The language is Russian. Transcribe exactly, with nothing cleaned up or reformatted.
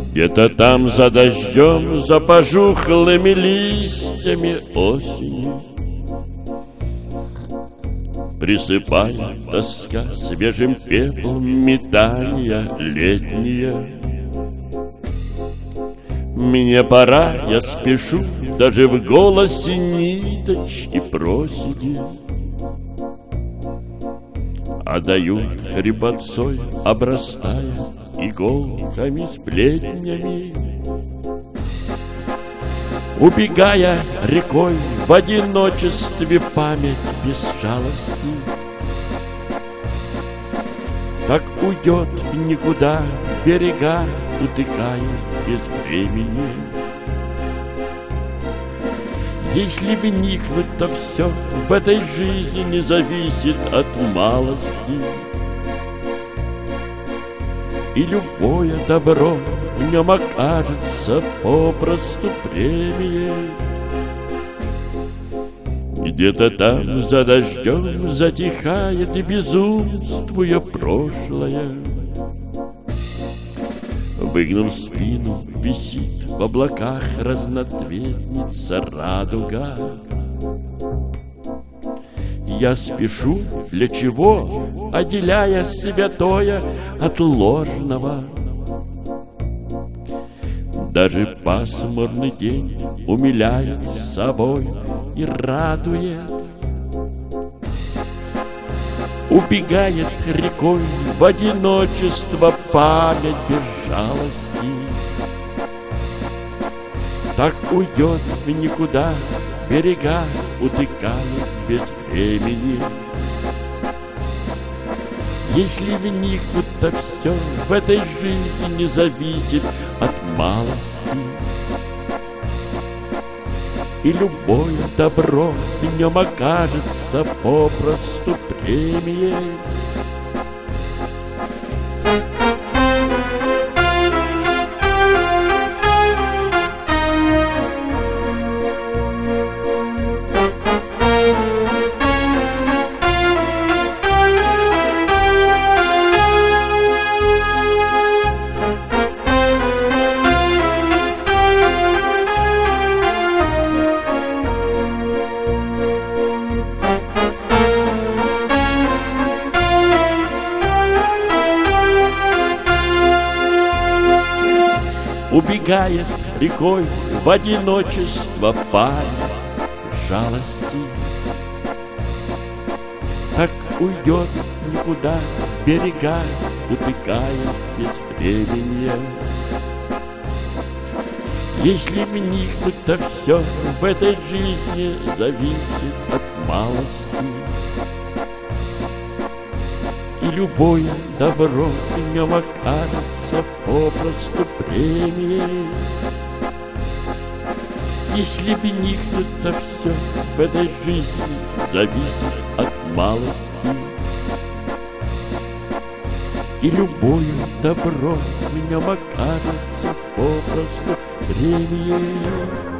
Где-то там за дождем, за пожухлыми листьями осени присыпая тоска свежим пеплом метания летние. Мне пора, я спешу, даже в голосе ниточки проседи отдают хрипотцой, обрастая иголками, сплетнями. Убегая рекой в одиночестве, память без жалости так уйдет в никуда, берега утыкаясь без времени. Если вникнуть, то все в этой жизни зависит от малости, и любое добро в нем окажется попросту премией. Где-то там за дождем затихает и безумствуя прошлое, выгнув спину, висит в облаках разноцветница радуга. Я спешу, для чего, отделяя святое от ложного. Даже пасмурный день умиляет собой и радует. Убегает рекой в одиночество память без жалости, так уйдет в никуда, берега утыкают без времени. Если вникнуть, то все в этой жизни зависит от малости, и любое добро в нем окажется попросту премией. Убегает рекой в одиночество память жалости, так уйдет никуда, берега утыкая без времени. Если вникнуть, то все в этой жизни зависит от малости, и любое добро в нем окажется попросту премией. Если вникнуть, то все в этой жизни зависит от малости, и любое добро в нем окажется попросту премией.